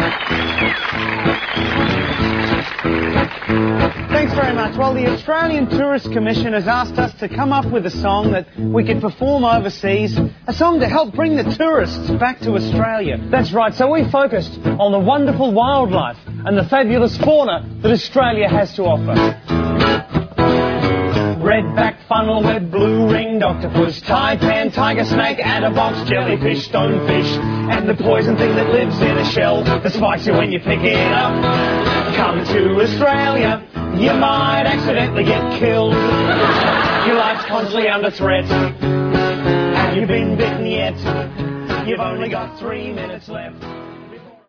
Thanks very much. Well, the Australian Tourist Commission has asked us to come up with a song that we could perform overseas, a song to help bring the tourists back to Australia. That's right, so we focused on the wonderful wildlife and the fabulous fauna that Australia has to offer. Redback, funnel-web, blue-ringed octopus, taipan, tiger snake, adderbox, jellyfish, stonefish, and the poison thing that lives in a shell that spikes you when you pick it up. Come to Australia, you might accidentally get killed. Your life's constantly under threat. Have you been bitten yet? You've only got 3 minutes left.